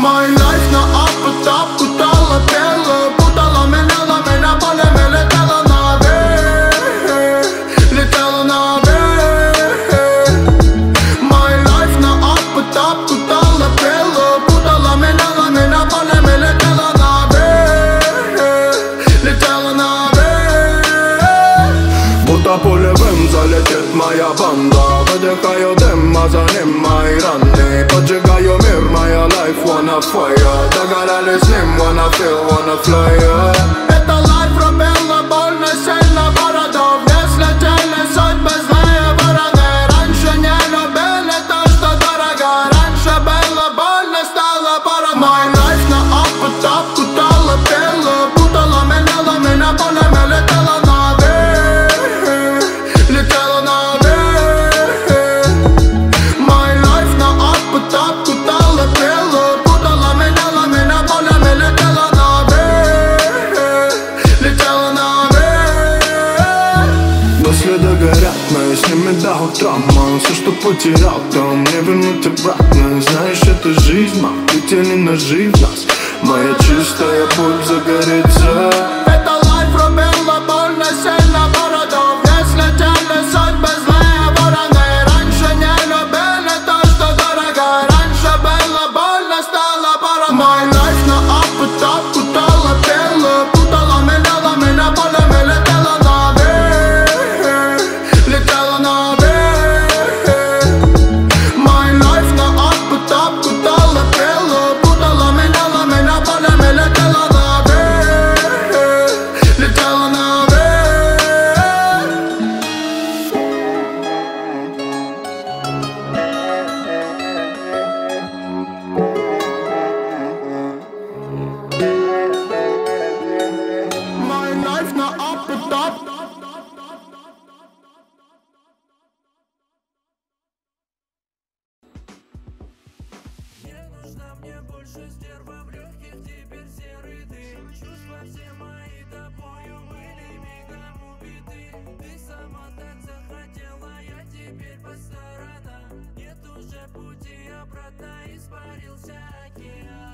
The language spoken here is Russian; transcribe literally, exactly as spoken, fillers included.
My life на up и top, кутала, пела, путала, меняла меня полями, летела наверх, летела наверх. My life на up и top, кутала, пела, путала, меняла меня полями, летела наверх, летела наверх. Будто пулевым залетит моя банда, выдыхаю дым, а за ним мои раны. Поджигаю мир, моя life wanna fire. Догорали с ним, wanna feel, wanna fly, yeah. Это life пробила больно сильно городов, не слетели судьбы злые вороны. Раньше не любили то, что дорого, раньше было больно, стало парано. My life на up и top, кутала, пела, путала, меняла меня полями, летела наверх, летела наверх. My life на up и top, кутала, пела, путала, меняла меня полями, летела наверх, летела наверх. Мысли догорят, но я с ними до утра, мам. Все, что потерял, то мне вернуть обратно. Знаешь, это жизнь, мам, летели ножи в нас. Моя чистая путь загорится. Это life пробила больно сильно городов, не слетели судьбы злые вороны. Раньше не любили то, что дорого, раньше было больно, стало парано. My life на up и top, кутала, пела, путала, меняла меня полями, летела наверх, летела наверх. My life на up и top, кутала, пела, путала, меняла меня полями, летела наверх, летела наверх. My life на up и top. Не нужна мне больше стерва, в легких теперь серый дым. Чувства все мои тобою были мигом убиты. Ты сама так захотела, я теперь по сторонам. Нет уже пути обратно, испарился океан.